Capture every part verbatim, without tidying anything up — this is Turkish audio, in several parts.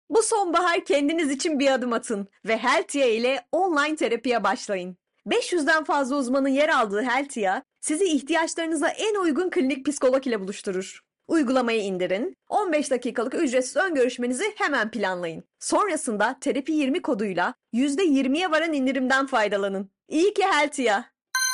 Bu sonbahar kendiniz için bir adım atın ve Heltia ile online terapiye başlayın. beş yüzden fazla uzmanın yer aldığı Heltia, sizi ihtiyaçlarınıza en uygun klinik psikolog ile buluşturur. Uygulamayı indirin, on beş dakikalık ücretsiz ön görüşmenizi hemen planlayın. Sonrasında terapi yirmi koduyla yüzde yirmiye varan indirimden faydalanın. İyi ki Heltia.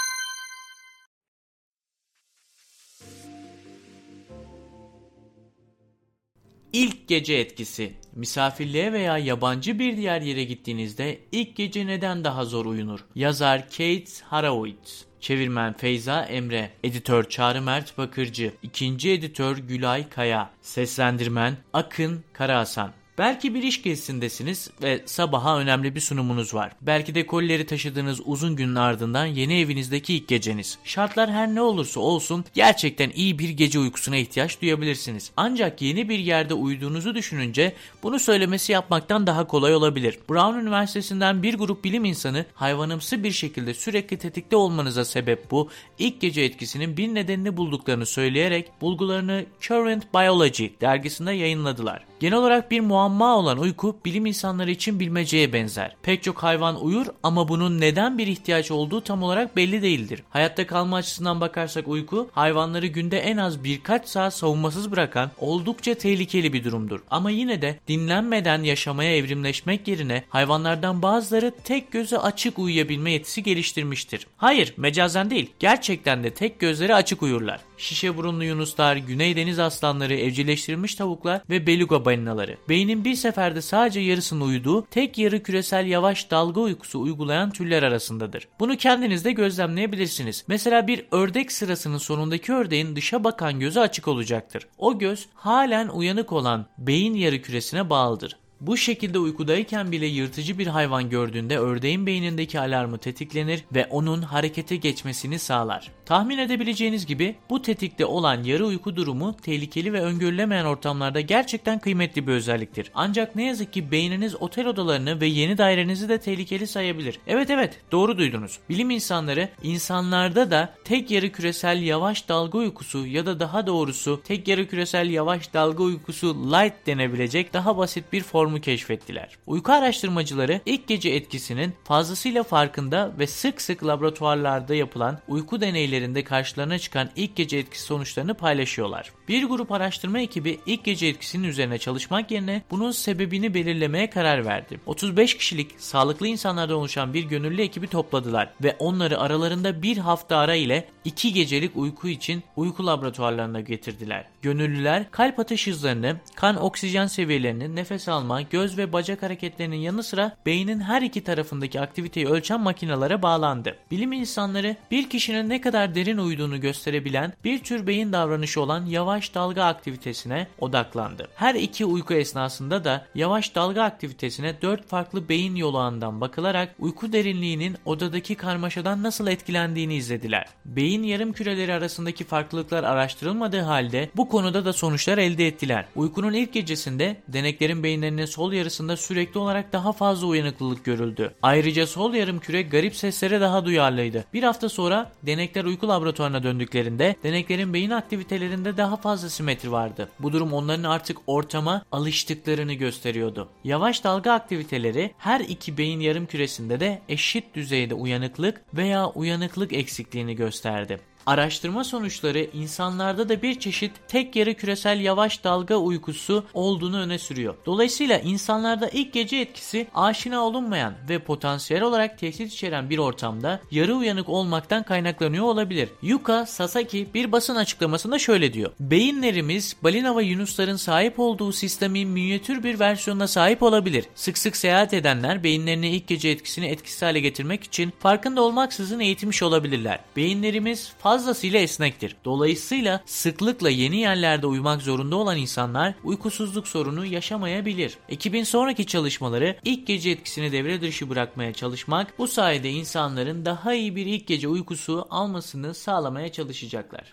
İlk gece etkisi. Misafirliğe veya yabancı bir diğer yere gittiğinizde ilk gece neden daha zor uyunur? Yazar Kate Harawitz, çevirmen Feyza Emre, editör Çağrı Mert Bakırcı, ikinci editör Gülay Kaya, seslendirmen Akın Karahasan. Belki bir iş gezisindesiniz ve sabaha önemli bir sunumunuz var. Belki de kolileri taşıdığınız uzun günün ardından yeni evinizdeki ilk geceniz. Şartlar her ne olursa olsun gerçekten iyi bir gece uykusuna ihtiyaç duyabilirsiniz. Ancak yeni bir yerde uyuduğunuzu düşününce bunu söylemesi yapmaktan daha kolay olabilir. Brown Üniversitesi'nden bir grup bilim insanı hayvanımsı bir şekilde sürekli tetikte olmanıza sebep bu ilk gece etkisinin bir nedenini bulduklarını söyleyerek bulgularını Current Biology dergisinde yayınladılar. Genel olarak bir muamma olan uyku bilim insanları için bilmeceye benzer. Pek çok hayvan uyur ama bunun neden bir ihtiyaç olduğu tam olarak belli değildir. Hayatta kalma açısından bakarsak uyku hayvanları günde en az birkaç saat savunmasız bırakan oldukça tehlikeli bir durumdur. Ama yine de dinlenmeden yaşamaya evrimleşmek yerine hayvanlardan bazıları tek gözü açık uyuyabilme yetisi geliştirmiştir. Hayır, mecazen değil. Gerçekten de tek gözleri açık uyurlar. Şişe burunlu yunuslar, güney deniz aslanları, evcilleştirilmiş tavuklar ve beluga balinaları. Beynin bir seferde sadece yarısını uyuduğu tek yarı küresel yavaş dalga uykusu uygulayan türler arasındadır. Bunu kendiniz de gözlemleyebilirsiniz. Mesela bir ördek sırasının sonundaki ördeğin dışa bakan gözü açık olacaktır. O göz halen uyanık olan beyin yarı küresine bağlıdır. Bu şekilde uykudayken bile yırtıcı bir hayvan gördüğünde ördeğin beynindeki alarmı tetiklenir ve onun harekete geçmesini sağlar. Tahmin edebileceğiniz gibi bu tetikte olan yarı uyku durumu tehlikeli ve öngörülemeyen ortamlarda gerçekten kıymetli bir özelliktir. Ancak ne yazık ki beyniniz otel odalarını ve yeni dairenizi de tehlikeli sayabilir. Evet evet doğru duydunuz. Bilim insanları insanlarda da tek yarı küresel yavaş dalga uykusu ya da daha doğrusu tek yarı küresel yavaş dalga uykusu light denebilecek daha basit bir form keşfettiler. Uyku araştırmacıları ilk gece etkisinin fazlasıyla farkında ve sık sık laboratuvarlarda yapılan uyku deneylerinde karşılarına çıkan ilk gece etkisi sonuçlarını paylaşıyorlar. Bir grup araştırma ekibi ilk gece etkisinin üzerine çalışmak yerine bunun sebebini belirlemeye karar verdi. otuz beş kişilik sağlıklı insanlardan oluşan bir gönüllü ekibi topladılar ve onları aralarında bir hafta ara ile iki gecelik uyku için uyku laboratuvarlarına getirdiler. Gönüllüler kalp atış hızlarını, kan oksijen seviyelerini, nefes alma, göz ve bacak hareketlerinin yanı sıra beynin her iki tarafındaki aktiviteyi ölçen makinelere bağlandı. Bilim insanları bir kişinin ne kadar derin uyuduğunu gösterebilen bir tür beyin davranışı olan yavaş dalga aktivitesine odaklandı. Her iki uyku esnasında da yavaş dalga aktivitesine dört farklı beyin yolu ağından bakılarak uyku derinliğinin odadaki karmaşadan nasıl etkilendiğini izlediler. Beyin yarım küreleri arasındaki farklılıklar araştırılmadığı halde bu konuda da sonuçlar elde ettiler. Uykunun ilk gecesinde deneklerin beyinlerinin sol yarısında sürekli olarak daha fazla uyanıklılık görüldü. Ayrıca sol yarım küre garip seslere daha duyarlıydı. Bir hafta sonra denekler uyku laboratuvarına döndüklerinde deneklerin beyin aktivitelerinde daha fazla simetri vardı. Bu durum onların artık ortama alıştıklarını gösteriyordu. Yavaş dalga aktiviteleri her iki beyin yarım küresinde de eşit düzeyde uyanıklık veya uyanıklık eksikliğini gösterdi. Araştırma sonuçları insanlarda da bir çeşit tek yarı küresel yavaş dalga uykusu olduğunu öne sürüyor. Dolayısıyla insanlarda ilk gece etkisi aşina olunmayan ve potansiyel olarak tehdit içeren bir ortamda yarı uyanık olmaktan kaynaklanıyor olabilir. Yuka Sasaki bir basın açıklamasında şöyle diyor: "Beyinlerimiz balina ve yunusların sahip olduğu sistemin minyatür bir versiyonuna sahip olabilir. Sık sık seyahat edenler beyinlerini ilk gece etkisini etkisiz hale getirmek için farkında olmaksızın eğitmiş olabilirler. Beyinlerimiz fazlasıyla esnektir. Dolayısıyla sıklıkla yeni yerlerde uyumak zorunda olan insanlar uykusuzluk sorunu yaşamayabilir." Ekibin sonraki çalışmaları ilk gece etkisini devre dışı bırakmaya çalışmak, bu sayede insanların daha iyi bir ilk gece uykusu almasını sağlamaya çalışacaklar.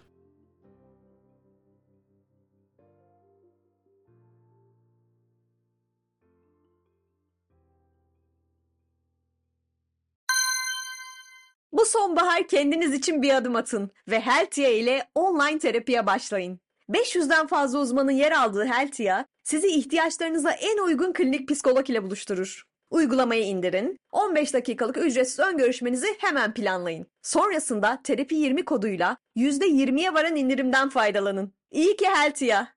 Bu sonbahar kendiniz için bir adım atın ve Heltia ile online terapiye başlayın. beş yüzden fazla uzmanın yer aldığı Heltia, sizi ihtiyaçlarınıza en uygun klinik psikolog ile buluşturur. Uygulamayı indirin, on beş dakikalık ücretsiz ön görüşmenizi hemen planlayın. Sonrasında terapi yirmi koduyla yüzde yirmiye varan indirimden faydalanın. İyi ki Heltia.